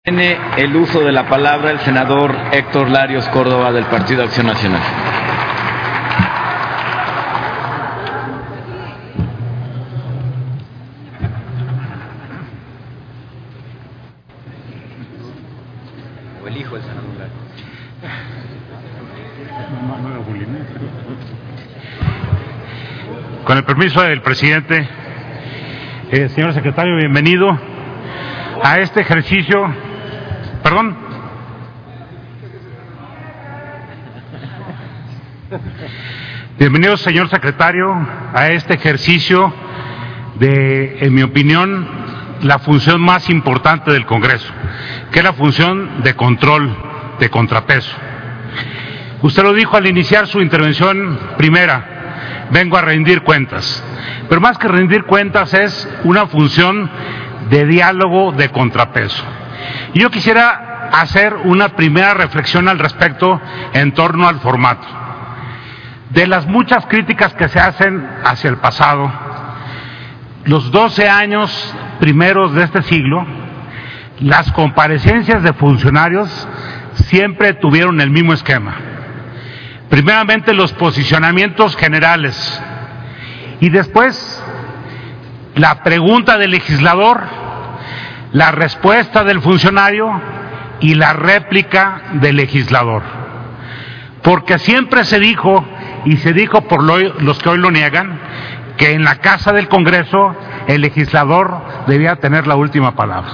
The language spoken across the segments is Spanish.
Tiene el uso de la palabra el senador Héctor Larios Córdoba del Partido Acción Nacional. O el hijo del senador Larios. Con el permiso del presidente, señor secretario, bienvenido a este ejercicio. Perdón. Bienvenido, señor secretario, a este ejercicio de, en mi opinión, la función más importante del Congreso, que es la función de control, de contrapeso. Usted lo dijo al iniciar su intervención primera, vengo a rendir cuentas, pero más que rendir cuentas es una función de diálogo, de contrapeso. Y yo quisiera hacer una primera reflexión al respecto en torno al formato. De las muchas críticas que se hacen hacia el pasado, los 12 años primeros de este siglo, las comparecencias de funcionarios siempre tuvieron el mismo esquema. Primeramente los posicionamientos generales y después la pregunta del legislador, la respuesta del funcionario y la réplica del legislador. Porque siempre se dijo, y se dijo por los que hoy lo niegan, que en la casa del Congreso el legislador debía tener la última palabra.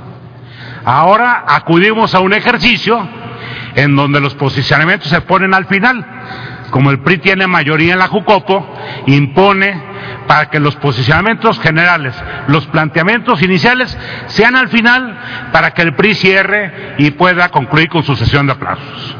Ahora acudimos a un ejercicio en donde los posicionamientos se ponen al final. Como el PRI tiene mayoría en la Jucopo, impone para que los posicionamientos generales, los planteamientos iniciales, sean al final para que el PRI cierre y pueda concluir con su sesión de aplausos.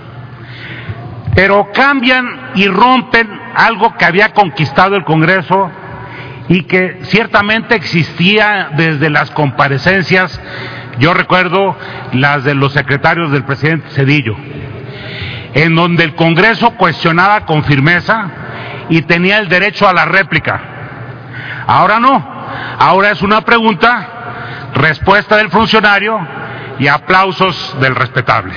Pero cambian y rompen algo que había conquistado el Congreso y que ciertamente existía desde las comparecencias, yo recuerdo las de los secretarios del presidente Zedillo, en donde el Congreso cuestionaba con firmeza y tenía el derecho a la réplica. Ahora no, ahora es una pregunta, respuesta del funcionario y aplausos del respetable.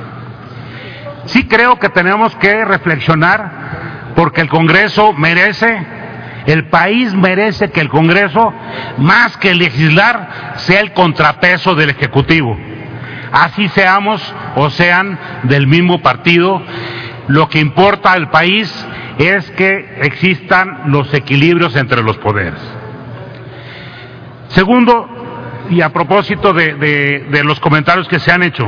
Sí creo que tenemos que reflexionar porque el Congreso merece, el país merece que el Congreso, más que legislar, sea el contrapeso del Ejecutivo. Así seamos o sean del mismo partido, lo que importa al país es que existan los equilibrios entre los poderes. Segundo, y a propósito de los comentarios que se han hecho,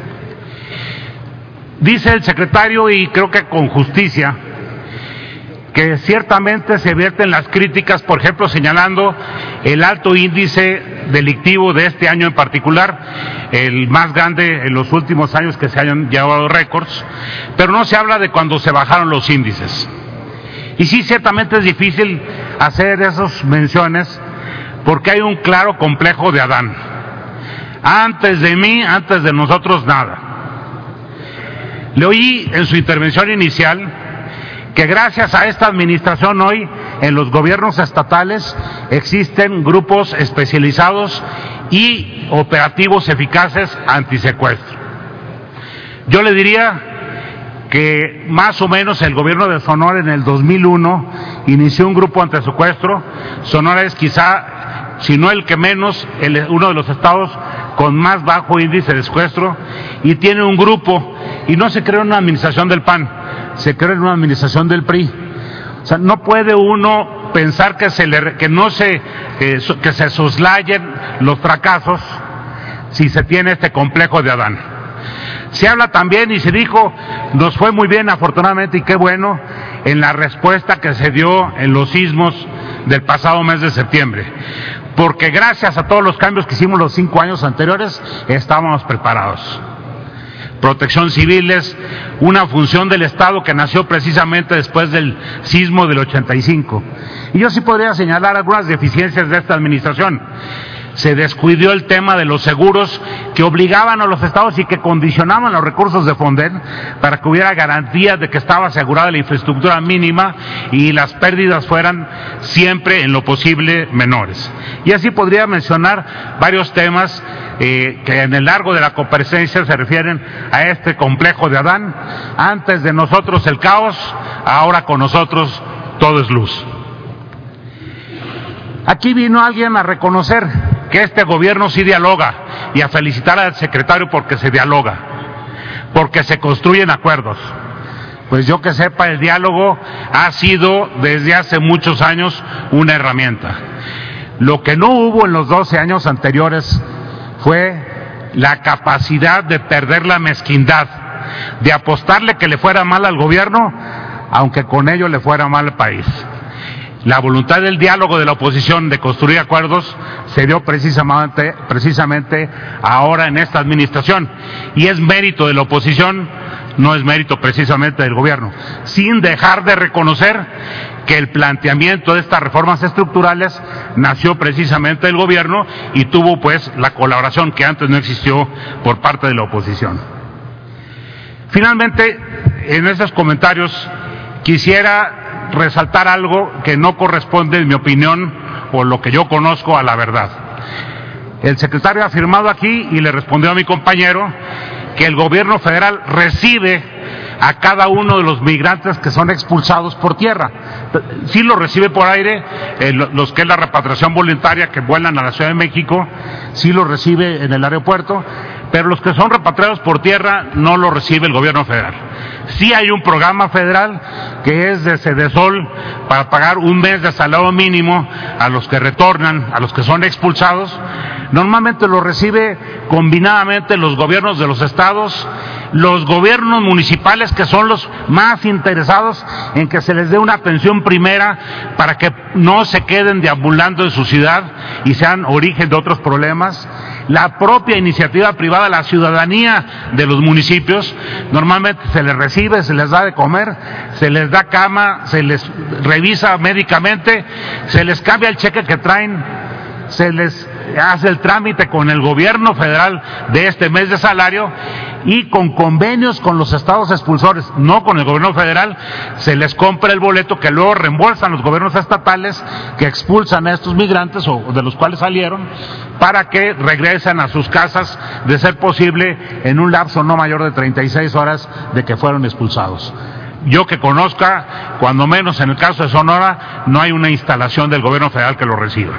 dice el secretario, y creo que con justicia, que ciertamente se vierten las críticas, por ejemplo, señalando el alto índice delictivo de este año en particular, el más grande en los últimos años que se hayan llevado récords, pero no se habla de cuando se bajaron los índices. Y sí, ciertamente es difícil hacer esas menciones porque hay un claro complejo de Adán. Antes de mí, antes de nosotros, nada. Le oí en su intervención inicial que gracias a esta administración hoy en los gobiernos estatales existen grupos especializados y operativos eficaces antisecuestro. Yo le diría que más o menos el gobierno de Sonora en el 2001 inició un grupo antisecuestro. Sonora es quizá, si no el que menos, uno de los estados con más bajo índice de secuestro, y tiene un grupo, y no se creó en una administración del PAN, se creó en una administración del PRI. O sea, no puede uno pensar que se soslayen los fracasos si se tiene este complejo de Adán. Se habla también y se dijo, nos fue muy bien afortunadamente y qué bueno, en la respuesta que se dio en los sismos del pasado mes de septiembre, porque gracias a todos los cambios que hicimos los 5 años anteriores, estábamos preparados. Protección Civil es una función del Estado que nació precisamente después del sismo del 85. Y yo sí podría señalar algunas deficiencias de esta administración. se descuidó el tema de los seguros que obligaban a los estados y que condicionaban los recursos de Fonden para que hubiera garantías de que estaba asegurada la infraestructura mínima y las pérdidas fueran siempre en lo posible menores. Y así podría mencionar varios temas que en el largo de la comparecencia se refieren a este complejo de Adán. Antes de nosotros el caos, ahora con nosotros todo es luz. Aquí vino alguien a reconocer que este gobierno sí dialoga y a felicitar al secretario porque se dialoga, porque se construyen acuerdos. Pues yo que sepa, el diálogo ha sido desde hace muchos años una herramienta. Lo que no hubo en los 12 años anteriores fue la capacidad de perder la mezquindad, de apostarle que le fuera mal al gobierno, aunque con ello le fuera mal al país. La voluntad del diálogo de la oposición de construir acuerdos se dio precisamente ahora en esta administración, y es mérito de la oposición, no es mérito precisamente del gobierno, sin dejar de reconocer que el planteamiento de estas reformas estructurales nació precisamente del gobierno y tuvo pues la colaboración que antes no existió por parte de la oposición. Finalmente, en esos comentarios quisiera resaltar algo que no corresponde, en mi opinión, o lo que yo conozco, a la verdad. El secretario ha afirmado aquí, y le respondió a mi compañero, que el gobierno federal recibe a cada uno de los migrantes que son expulsados por tierra. Sí los recibe por aire, los que es la repatriación voluntaria que vuelan a la Ciudad de México, sí los recibe en el aeropuerto, pero los que son repatriados por tierra no los recibe el gobierno federal. Sí hay un programa federal que es de Sedesol para pagar un mes de salario mínimo a los que retornan, a los que son expulsados. Normalmente lo recibe combinadamente los gobiernos de los estados, los gobiernos municipales, que son los más interesados en que se les dé una atención primera para que no se queden deambulando en su ciudad y sean origen de otros problemas. La propia iniciativa privada, la ciudadanía de los municipios, normalmente se les recibe, se les da de comer, se les da cama, se les revisa médicamente, se les cambia el cheque que traen, se les hace el trámite con el gobierno federal de este mes de salario, y con convenios con los estados expulsores, no con el gobierno federal, se les compra el boleto que luego reembolsan los gobiernos estatales que expulsan a estos migrantes o de los cuales salieron, para que regresen a sus casas, de ser posible en un lapso no mayor de 36 horas de que fueron expulsados. Yo que conozca, cuando menos en el caso de Sonora, no hay una instalación del gobierno federal que lo reciba.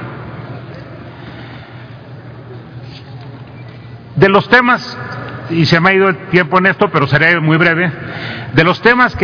De los temas, y se me ha ido el tiempo en esto, pero seré muy breve, de los temas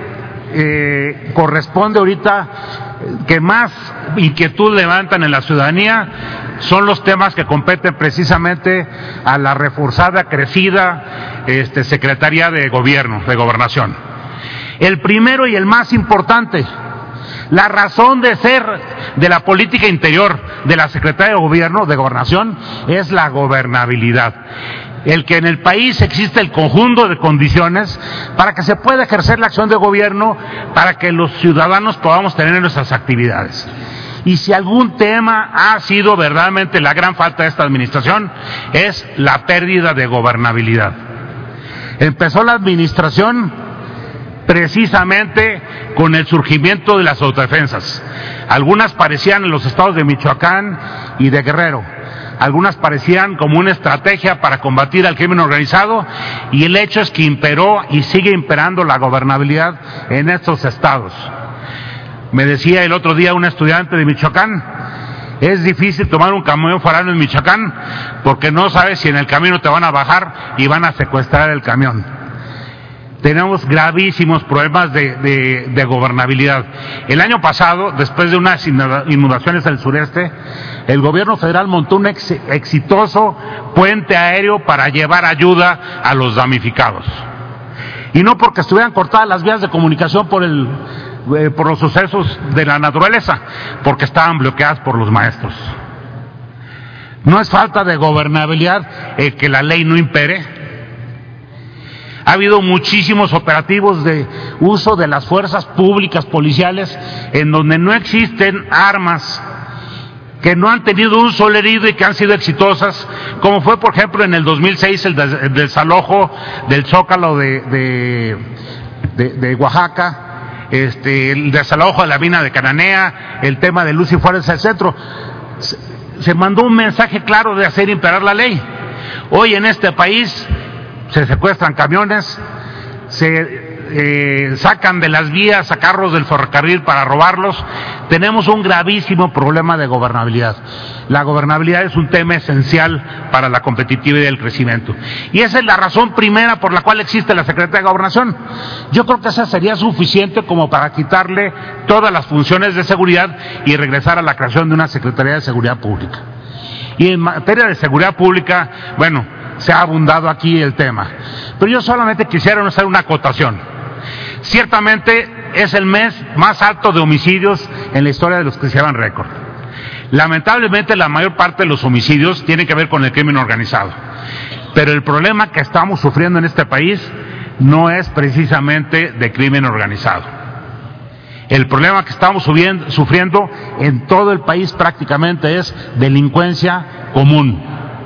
que corresponde ahorita, que más inquietud levantan en la ciudadanía, son los temas que competen precisamente a la reforzada, crecida Secretaría de Gobierno, de Gobernación. El primero y el más importante, la razón de ser de la política interior de la Secretaría de Gobierno, de Gobernación, es la gobernabilidad. El que en el país existe el conjunto de condiciones para que se pueda ejercer la acción de gobierno, para que los ciudadanos podamos tener nuestras actividades. Y si algún tema ha sido verdaderamente la gran falta de esta administración, es la pérdida de gobernabilidad. Empezó la administración precisamente con el surgimiento de las autodefensas. Algunas parecían en los estados de Michoacán y de Guerrero, algunas parecían como una estrategia para combatir al crimen organizado, y el hecho es que imperó y sigue imperando la gobernabilidad en estos estados. Me decía el otro día un estudiante de Michoacán, es difícil tomar un camión foráneo en Michoacán porque no sabes si en el camino te van a bajar y van a secuestrar el camión. Tenemos gravísimos problemas de gobernabilidad. El año pasado, después de unas inundaciones en el sureste, el gobierno federal montó un exitoso puente aéreo para llevar ayuda a los damnificados. Y no porque estuvieran cortadas las vías de comunicación por los sucesos de la naturaleza, porque estaban bloqueadas por los maestros. No es falta de gobernabilidad que la ley no impere. Ha habido muchísimos operativos de uso de las fuerzas públicas policiales en donde no existen armas que no han tenido un solo herido y que han sido exitosas, como fue por ejemplo en el 2006 el desalojo del Zócalo de Oaxaca, el desalojo de la mina de Cananea, el tema de Luz y Fuerza del Centro. Se mandó un mensaje claro de hacer imperar la ley. Hoy en este país se secuestran camiones, se sacan de las vías a carros del ferrocarril para robarlos. Tenemos un gravísimo problema de gobernabilidad. La gobernabilidad es un tema esencial para la competitividad y el crecimiento. Y esa es la razón primera por la cual existe la Secretaría de Gobernación. Yo creo que esa sería suficiente como para quitarle todas las funciones de seguridad y regresar a la creación de una Secretaría de Seguridad Pública. Y en materia de seguridad pública, bueno, se ha abundado aquí el tema. Pero yo solamente quisiera hacer una acotación. Ciertamente es el mes más alto de homicidios en la historia de los que se llevan récord. Lamentablemente la mayor parte de los homicidios tienen que ver con el crimen organizado. Pero el problema que estamos sufriendo en este país no es precisamente de crimen organizado. El problema que estamos sufriendo en todo el país prácticamente es delincuencia común.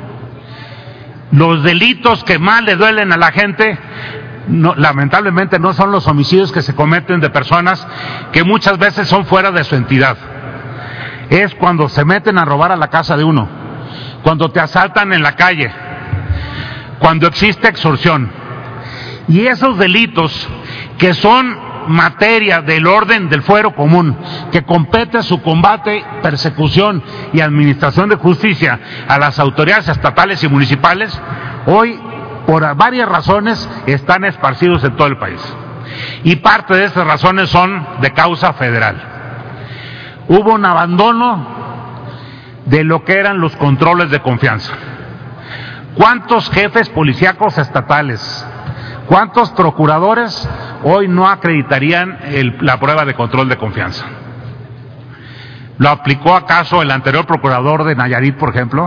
Los delitos que más le duelen a la gente lamentablemente no son los homicidios que se cometen de personas que muchas veces son fuera de su entidad. Es cuando se meten a robar a la casa de uno, cuando te asaltan en la calle, cuando existe extorsión. Y esos delitos que son materia del orden del fuero común, que compete su combate, persecución y administración de justicia a las autoridades estatales y municipales, hoy por varias razones están esparcidos en todo el país. Y parte de esas razones son de causa federal. Hubo un abandono de lo que eran los controles de confianza. ¿Cuántos jefes policíacos estatales, cuántos procuradores hoy no acreditarían la prueba de control de confianza? ¿Lo aplicó acaso el anterior procurador de Nayarit, por ejemplo?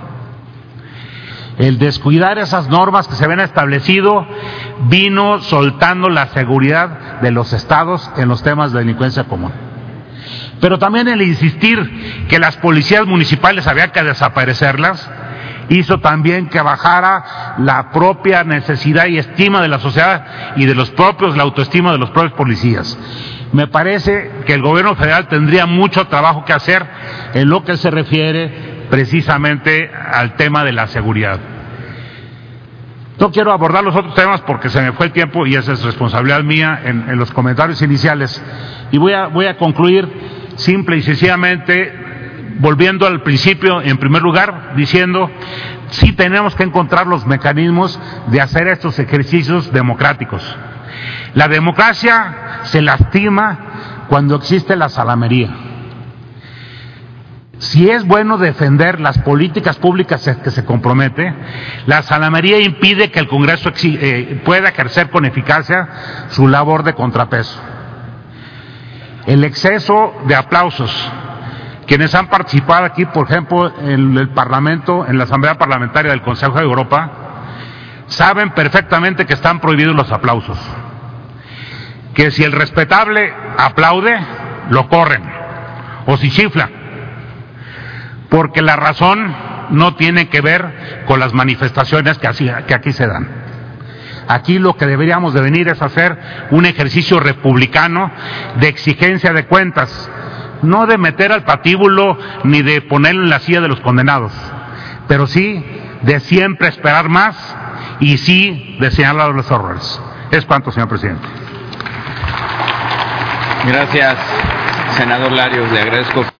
El descuidar esas normas que se habían establecido vino soltando la seguridad de los estados en los temas de delincuencia común. Pero también el insistir que las policías municipales había que desaparecerlas hizo también que bajara la propia necesidad y estima de la sociedad y de la autoestima de los propios policías. Me parece que el gobierno federal tendría mucho trabajo que hacer en lo que se refiere precisamente al tema de la seguridad. No quiero abordar los otros temas porque se me fue el tiempo y esa es responsabilidad mía en los comentarios iniciales. Y voy a concluir simple y sencillamente volviendo al principio, en primer lugar, diciendo sí tenemos que encontrar los mecanismos de hacer estos ejercicios democráticos. La democracia se lastima cuando existe la salamería. Si es bueno defender las políticas públicas que se compromete, la salamería impide que el Congreso pueda ejercer con eficacia su labor de contrapeso. El exceso de aplausos, quienes han participado aquí, por ejemplo, en el Parlamento, en la Asamblea Parlamentaria del Consejo de Europa, saben perfectamente que están prohibidos los aplausos. Que si el respetable aplaude, lo corren, o si chifla. Porque la razón no tiene que ver con las manifestaciones que aquí se dan. Aquí lo que deberíamos de venir es hacer un ejercicio republicano de exigencia de cuentas, no de meter al patíbulo ni de ponerlo en la silla de los condenados, pero sí de siempre esperar más y sí de señalar los errores. Es cuanto, señor presidente. Gracias, senador Larios, le agradezco.